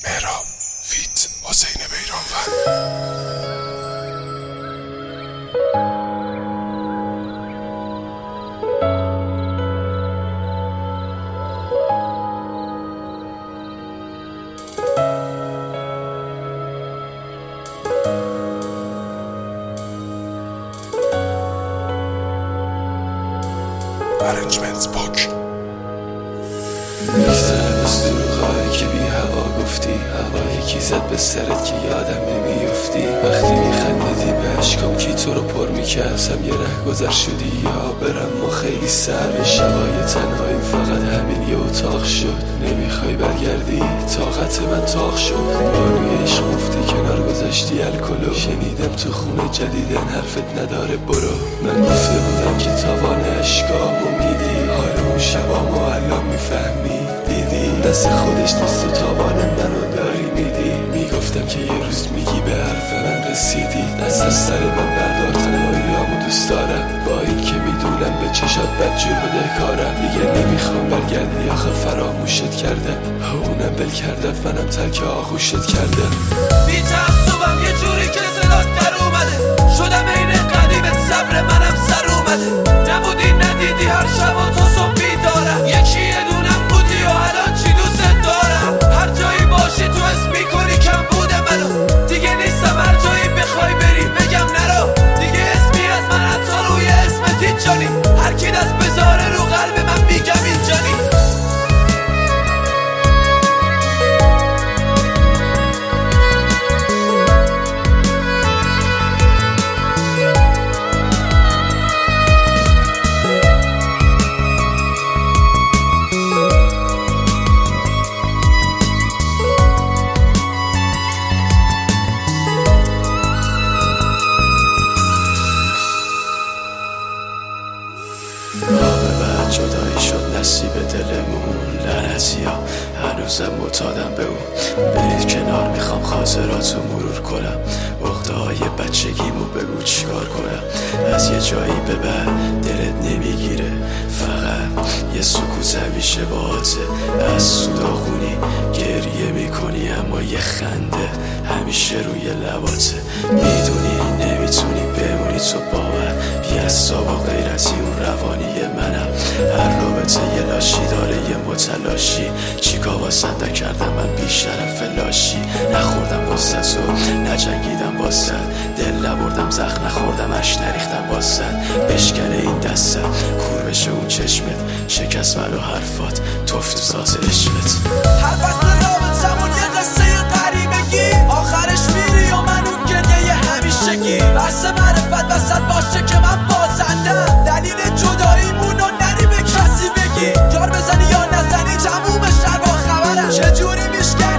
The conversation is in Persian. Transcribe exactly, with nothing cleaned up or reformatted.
مهراب فیت حسین بیرانوند. Arrangements book. میگذرم از دروغایی که بی هوا گفتی، هوایی که زد به سرت که یادم نمیافتی. وقتی میخندیدی به عشقام کی تو رو پر میکردم، یه ره گذر شدی یا برم ما خیلی سر شبای تنهایی، فقط همین یه اتاق شد. نمیخوای برگردی طاقت من تاق شد، با روی عشق مفتی کنار گذاشتی الکلو. شنیدم تو خونه جدیدن حرفت نداره برو، من گفته بودم که تاوان عشقامو میدی، حالا اون شبامو الان میفهمی دیدی دست خودش نیست و تاوان منو داری میدی. میگفتم که یه روز میگی به حرف من رسیدی، دست از سر من بردار تنهاییامو دوست دارم، با این که میدونم به چشات بدجور بده کارم. دیگه نمیخوام برگردی آخه فراموشت کردم، اونم بل کردم منم ترک آغوشت کردم. بی تعصبم یه جوری که صدات در اومده، شدم این قدیمت صبر منم سر اومده. نبودی ندیدی هر شب و تو صبح بیدارم، یکی یه دونم بودی و الان چی دوست دارم. هر جایی باشی تو اسم میکنی کم بوده منو، دیگه نیستم هر جایی بخوای بری بگم نرو. دیگه اسمی از من حتی روی اسمت هیچ جانی، هر کی دست بذاره رو قلب من میگم این جانی. جدایی شد نصیب دلمون، لعنتی ها هنوزم معتادم به اون. برید کنار میخوام خاطراتو مرور کنم، عقده های بچگیمو بگو چیکار کنم. از یه جایی به بعد دلت نمیگیره، فقط یه سکوت همیشه باهاته. از سوداغونی گریه میکنی اما یه خنده همیشه روی لباته. میدونی نمیتونی بمونی تو باور، بی عصاب و غیرتی اون روانی منم. هر رابطه یه لاشی داره یه متلاشی، چیکار واسد نکردم من بی شرف لاشی. نخوردم واسد و نجنگیدم واسد، دل نبردم زخم نخوردم اش نریختم واسد. بشکنه این دستم کور بشه اون چشمت، شکست منو حرفات توف تو ذات عشقت. هر فصل رابطمون یه قصه غریبگی، آخرش میری و من اون گریه همیشگی. بس معرفت وسط باشه که من بازندم، دلیل جداییمون رو نری به کسی بگی. جار بزنی یا نزنی تمومش در با خبرم، چجوری میشکن